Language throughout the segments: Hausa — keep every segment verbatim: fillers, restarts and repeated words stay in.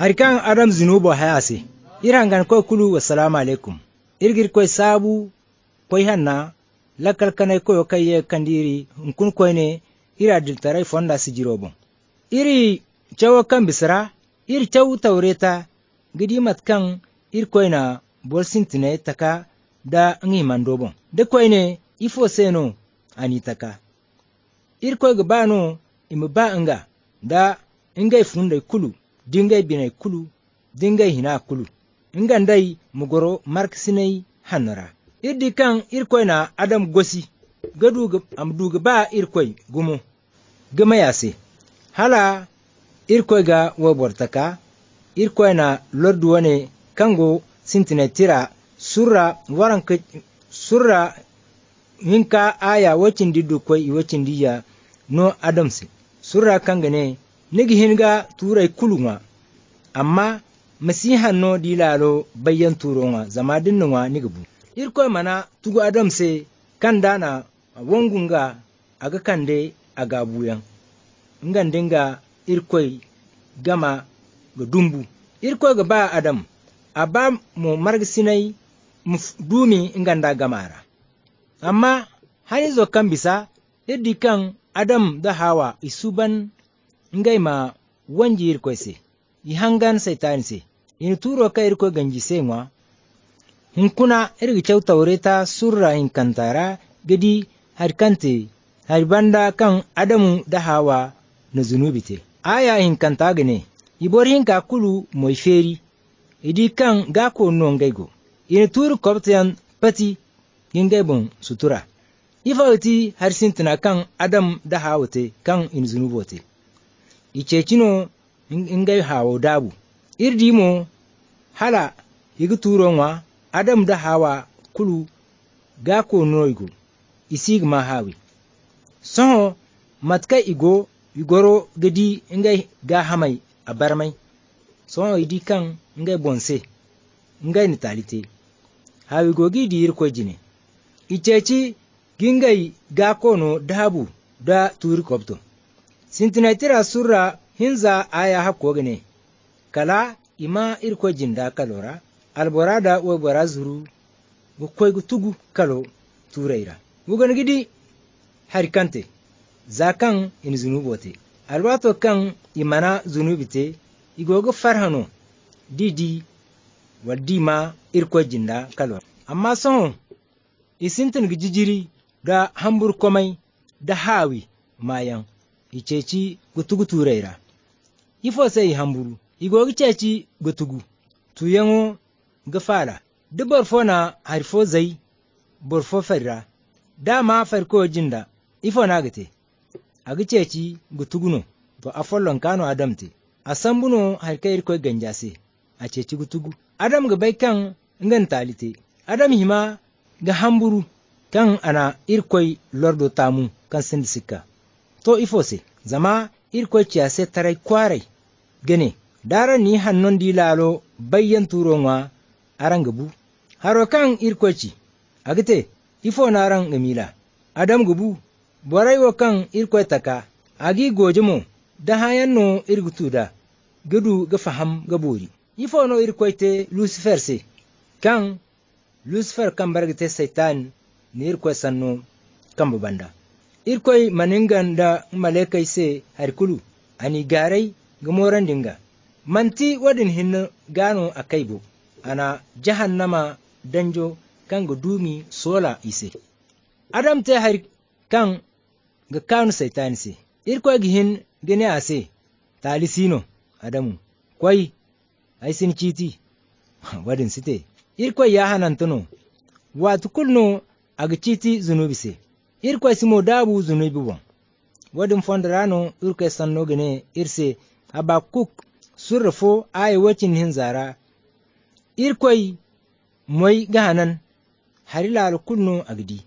Harikan Adam zinubo hayase. Irangan koy kulu wassalamu alaikum. Irgir koy sabu koy hanna lakal kanay koy kaye kandiri nkun koy ne ira diltaray fonda sijirobon. Iri chawo kan bisra iri chawu tawreta gidi matkan ir koy na bolsintine taka da ngi mandobon. De koy ne ifo seno ani taka. Ir koy gbano imba nga da ingay funday kulu dingay binay kulu dingay hina kulu ingandai mugoro marksinai hanara iddi kan irkoy na adam gosi gadu amduga ba irkoy gumo gama yase hala irkoy ga wobortaka irkoy na lordu wane kango sintine tira surra waranka surra hinka aya wacin didu koy wacin diya no adamsi surra kangane nigi hinga turai kulunga amma masihan no dilalo bayan turonga zama dinnuwa nigibu irko mana tugu adamse kanda na wongunga aga kande aga buyan ngandinga irkoi gama ga dumbu irko ga ba adam aba mu margisinai dumi inganda gamara amma hani zo kan bisa iddi kan adam da hawa isuban ngai ma wanji irko se i hangan saitan se in turo ka irko ganji senwa hinkuna irgi chaw tawreta surra in kantara gidi har kante har banda kan adamu da hawa na zunubite aya in kanta gane ibor hinka kulu moy feri idi kan gako non gaigo in turu koptian pati gingai bon sutura ifauti har sintina kan adam da hawate kan in zunubote icecino ingai hawo dabu irdimo hala igi turonwa adam da hawa kulu gako noigo isig ma hawi so matka igo igoro gedi ingai ga hamai abarmai so idi kan ingai bonse ingai nitalite hawi gogi di irko jine iceci gingai gako no dabu da turi kopto sintinatira surra hinza aya hakko gane kala ima irko jinda kalora alborada wo borazuru go koy gutugu kalo tureira wugan gidi harikante zakan in zunubote alwato kan imana zunubite igogo farhano didi wadima irko jinda kalora amma son isintin gijijiri da hambur komai da hawi mayan iceci gutugu tureira ifo sai hamburu igogi ceci gutugu tuyango gafala de borfo na harfo zai borfo farra dama farko jinda ifo na gate agi ceci gutuguno to afollon kano adamte asambuno harkair ko ganjase a ceci gutugu adam ga bai kan ngan talite adam hima ga hamburu kan ana irkoi lordo tamu kan sindisika to ifo se zama irkoi ciyase tarai kwarai gane dara ni hannon dilalo bayyan turonwa aran gabu haro kan irkoci agite ifo na ran gamila adam gabu borai wa kan irkoi taka agi gojimo da hayan no irgutu da gudu ga faham gabori ifo no irkoi te lucifer se kan lucifer kan bargite satan ni irkoi sanno kan banda irkoi maningan da malakai se harkulu ani garai gamoran dinga manti wadin hinna gano akaibo ana jahannama danjo kan gudumi sola ise adam te har kan ga kanu saitan se irko gihin gene ase talisino adamu kwai aisin chiti wadin site irko ya hanantuno watu kulno aga chiti zunubi se irko simo dabu zunubi bon wadin fondrano irko sanno gene irse Habakuk surrafo ay wacin hinzara irkoi moy gahanan harilal kunno agdi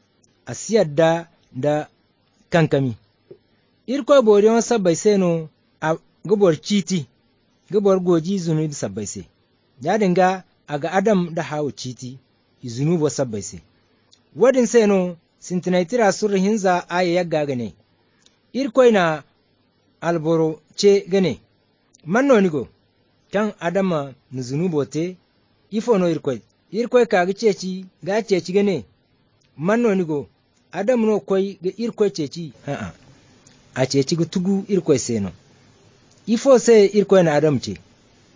asiyadda da kankami irkoi boriyon sabbai seno a gubor citi gubor goji zunubi sabbai se ya dinga aga adam da hawo citi zunubo sabbai se wadin seno sintinaitira surra hinza ay yagga gane irkoi na alboro ce gane manno nigo kan adama na zunubo te ifo no irkoy irkoy kaga ceci ga ceci gane manno nigo adam no koy ga irkoy ceci a a a ceci ga tugu irkoy seno ifo se irkoy na adam ce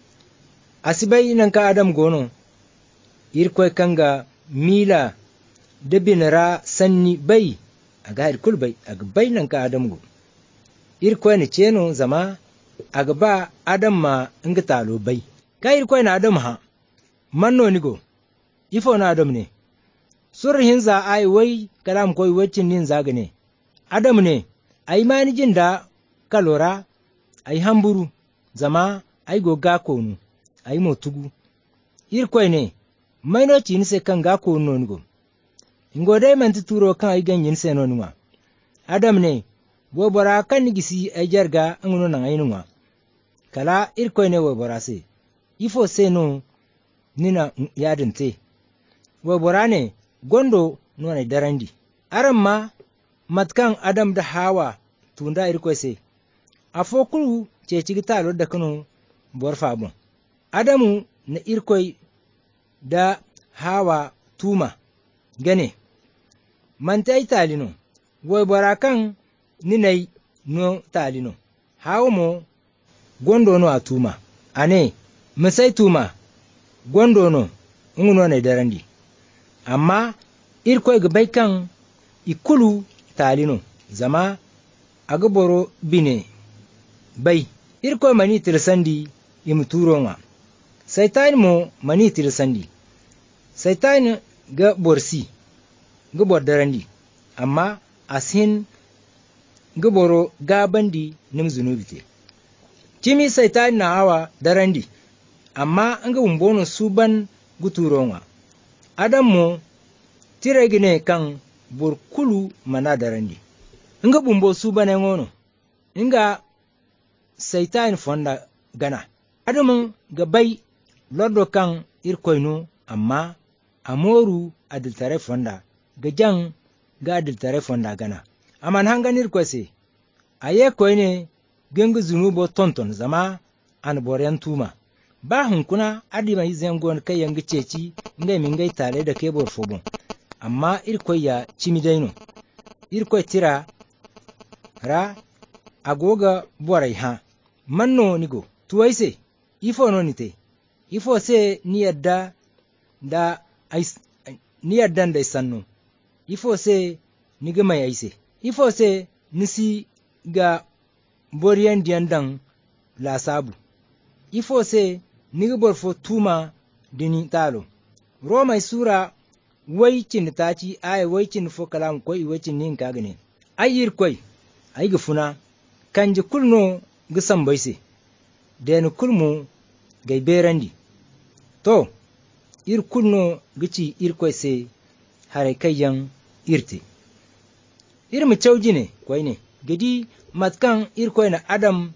asibai nan ka adam gono irkoy kanga mila da binara sanni bai aga irkul bai aga bai nan ka adam go irkoy ne ceno zama aga ba adam ma inga talo bai ka irkoy na adam ha manno nigo ifo na adam ne sur hinza ai wai kalam koy wacin nin zaga ne adam ne ai mani jinda kalora ai hamburu zama ai go ga konu ai motugu irkoy ne maino cin se kan ga konu nigo ingo dai man tuturo kan ai ganyin se no nwa adam ne bobora kan gisi ai jarga ngono nan ai nwa kala irkoy ne wobora se ifo se no nina yadinte wobora ne gondo nuna darandi aran ma matkan adam da hawa tunda irkoy se afokulu ce cigita lo da kano borfa bon adamu na irkoy da hawa tuma gane mantai talino woy barakan ninai no talino hawo mo gondo no atuma ane misai tuma gondo no nguno ne darandi amma irkoy ga baikan ikulu talino zama aga boro bine bai irkoy mani tirsandi imturonga saitan mo mani tirsandi saitan ga borsi ga bordarandi amma asin ga boro gabandi nim zunubite kimi saitan na hawa darandi amma anga umbono suban guturonga adam mo tiregine kan borkulu mana darandi nga bumbo subane ngono inga saitan fonda gana adamun gabai lordo kan irkoyno amma amoru adiltare fonda gajan ga adiltare fonda gana aman hangan irkoyse aye koyne gengu zunubo tonton zama an boryan tuma ba hunkuna adima yizengon kai yanga ceci ngai mingai tare da ke bor fobon amma irkoy ya cimidaino irkoy tira ra agoga borai ha manno nigo tuwaise ifo no nite ifo se ni yadda da ais ni yadda da sanno ifo se ni ga mai aise ifo se nisi ga boriyan diandan la sabu ifo se ni ga borfo tuma dini talo roma sura waicin taci ay waicin fo kalam koy waicin nin kagane ayir koy ay gufuna kanje kulno gisan baise den kulmu gai berandi to ir kulno gici ir koy se hare kayan irte ir mu ne koy ne gidi matkan ir koy na adam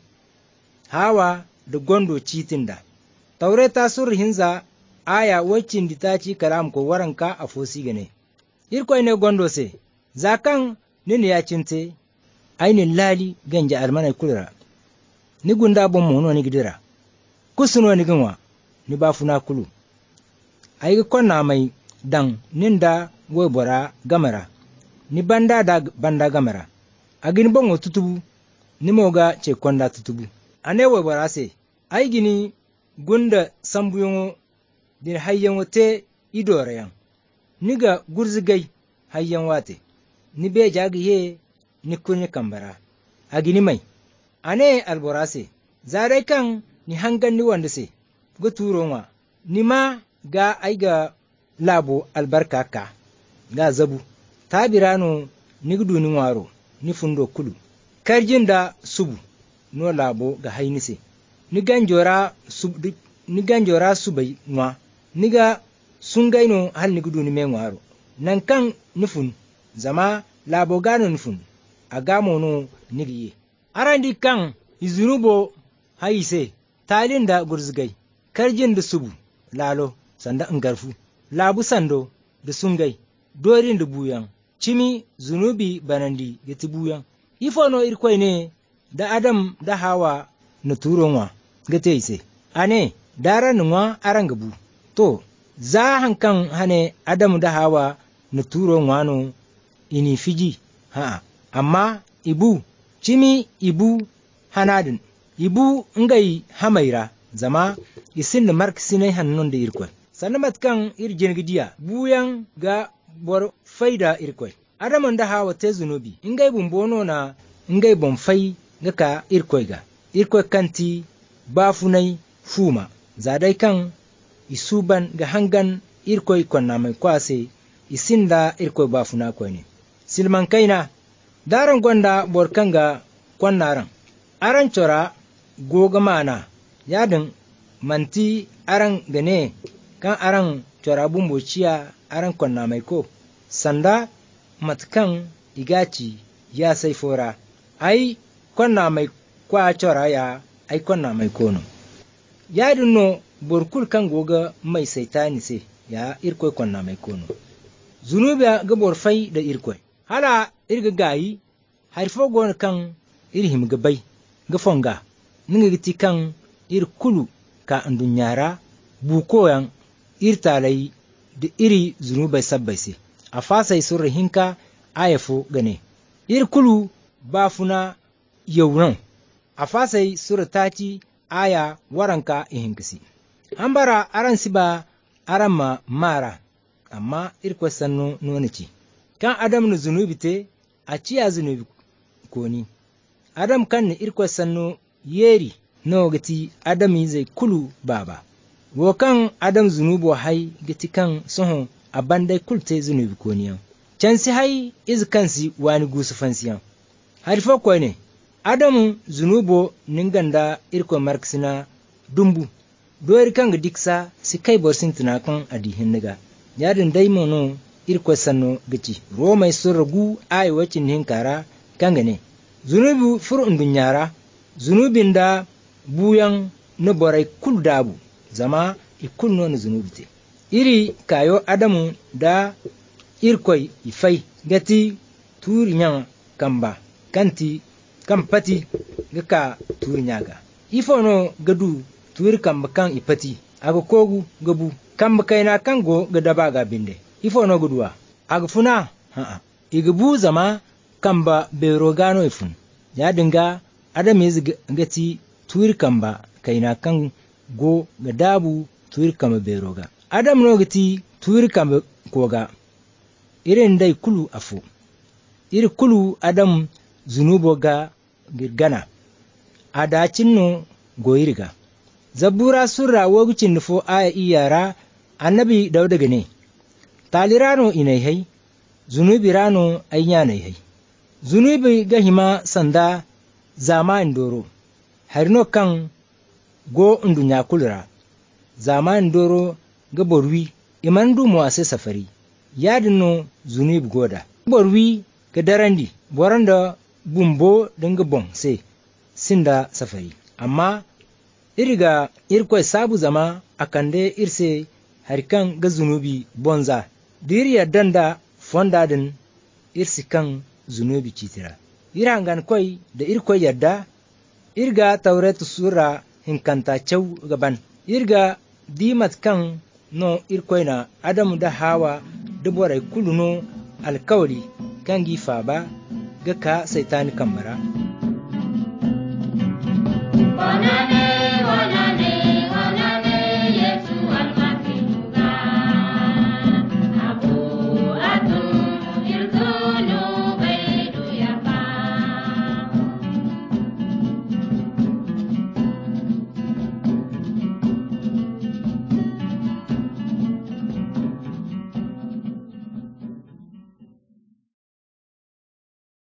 hawa da gondo citinda taureta sur hinza aya waccin ditaci kalam ko waranka a fosi gane irkoy ne gondo se zakan nin ya cinte ainin lali ganja almanai kulra ni gunda bon mono ni gidira kusuno ni ganwa ni bafuna kulu ai konna mai dan ninda goy bora gamara ni banda da banda gamara agin bon tutubu ni moga ce konda tutubu ane woy bora se ai gini gunda sambuyo din hayyan wate idorayan niga gurzigai hayyan wate ni be jagiye ni kunye kambara agini mai ane alborase zare kan ni hangan ni wanda se go turonwa ni ma ga aiga labo albarka ka ga zabu tabirano ni gudu ni waro ni fundo kulu karjinda subu no labo ga hainise ni ganjora sub ni ganjora subai nwa niga sungaino hal ni gudu ni menwaro nan kan nufun zama labo gano nufun agamo no nigiye arandi kan izunubo haise talin da gurzgai karjin da subu lalo sanda ngarfu labu sando da sungai dorin da buyan cimi zunubi banandi gati buyan ifo no irkoy ne da adam da hawa na turonwa gate ise ane dara nwa aranga bu to za hankan hane Adamu da Hawa na turo ngwano ini fiji ha amma ibu cimi ibu hanadin ibu ngai hamaira zama isin da marksine hannun da irkoi sanamat kan irjin gidiya buyan ga bor faida irkoi Adamu da Hawa te zunubi ngai bumbono na ngai bonfai ga ka irkoi ga irkoi kanti bafunai fuma zadai kan isuban ga hangan irkoi konna mai kwase isinda irkoi bafuna koi ne silman kaina daran gwanda borkanga kwannaran aran cora goga mana yadin manti aran gane kan aran cora bumbociya aran konna mai ko sanda matkan igaci ya sai fora ai konna mai kwa cora ya ai konna mai kono yadin no borkul kan goga mai saitani se ya irkoi konna mai kono zunubi ga borfai da irkoi hala irga gayi harfo gon kan irhim ga bai ga fonga ninga giti kan ir kulu ka andunyara bukoyan irtalai da iri zunubai sabbai se a fasai sun rahinka ayafo gane ir kulu bafuna yaunan a fasai sura tati aya waranka ihinkisi an bara aran siba aran ma mara amma irko sanno nonici kan adam na zunubi te a ciya zunubi koni adam kan ni irko sanno yeri no gati adam zai kulu baba wo kan adam zunubo hai gati kan soho abandai kulte zunubi koni can si hai iz kansi wani gusu fansiyan harfo ko ne adamu zunubo ninganda irko marksina dumbu doyar kan ga diksa si kai borsin tunakan adihin niga yadin dai mono irko sanno gici romai sun ragu ai wacin hinkara kan gane zunubi furun dunyara zunubin da buyan na borai kul dabu zama ikul no zunubi te iri kayo adamu da irkoi ifai gati turinyan kamba kanti kan pati ga ka turinyaga ifo no gadu tuir kamba kan ipati aga kogu gabu kamba kaina kan go ga daba ga binde ifo no guduwa aga funa ha'a igabu zama kamba berogano ifun ya dinga adam yiz gati tuir kamba kaina kan go ga dabu tuir kamba beroga adam no gati tuir kamba koga irin dai kulu afu iri kulu adam zunubo ga girgana adacin no goyirga zabura surra wogucin nufo aya iyara annabi dauda gane talirano inai hai zunubi rano ayyana hai zunubi gahima sanda zama indoro harino kan go undunya kulra zama indoro ga borwi imandu mu ase safari yadino zunubi goda borwi ga darandi boranda bumbo dinga bon sai sinda safari amma iriga irkoi sabu zama akande irse harikan ga zunubi bonza diriya danda fondadin irsi kan zunubi citira irangan koi da irkoi yadda irga tauretu sura hinkanta cew gaban irga dimat kan no irkoi na adamu da hawa duborai kuluno alkawari kan gifa ba ga ka saitani kambara